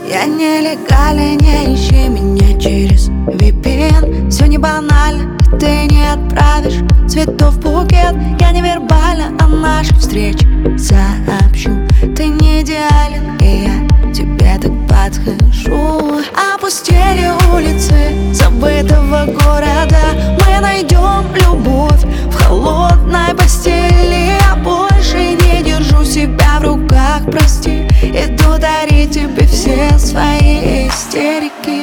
Я нелегально, не ищи меня через VPN. Все не банально, и ты не отправишь цветов букет. Я не вербально о нашей встрече сообщу. Ты не идеален, и я тебе так подхожу. Опустели улицы забытого города. Мы найдем любовь в холодной постели. Я больше не держу себя в руках, прости. Иду дарить тебе все свои истерики.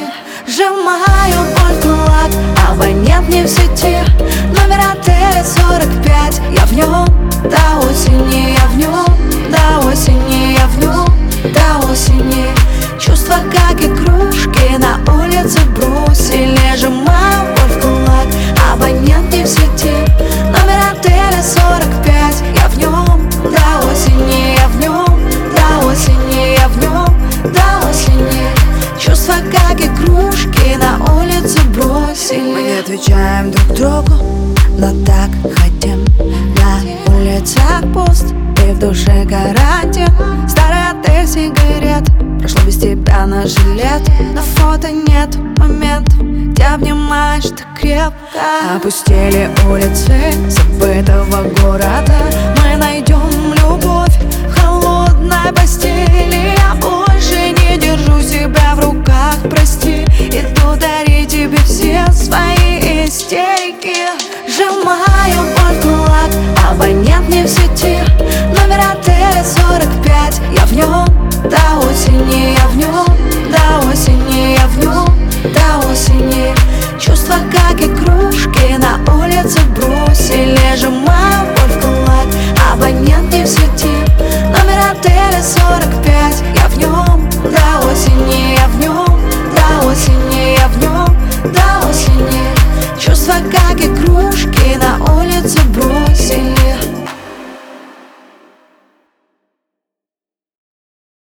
Сжимаю боль в кулак, абонент не в сети. Номер отеля 45, я в нем до осени, я в нем до осени, я в нем до осени. Чувства как игрушки на улице бросили. Сжимаю боль в кулак, абонент не в сети. Номер отеля 45, я в нем до осени, я в нем до осени, я в нем до осени. Чувства как игрушки на улице бросили. Мы не отвечаем друг другу, но так хотим. На улицах пуст и в душе карантин. Старый отель, сигарет, прошло без тебя наше лето. На фото нет моментов, где обнимаешь так крепко. Опустели улицы забытого города. Мы найдем любовь в холодной постели. Я больше не держу себя в руках, прости. Иду дарить тебе все свои истерики. Сжимаю боль в кулак, абонент не в сети. Номер отеля 45, я в нем до осени, я в нем до осени, я в нем до осени. Чувства как игрушки на улице бросили. Сжимаю боль в кулак, абонент не в сети. Номер отеля 45, я в нем до осени, я в нем до осени, я в нем до осени. Чувства как игрушки на улице бросили.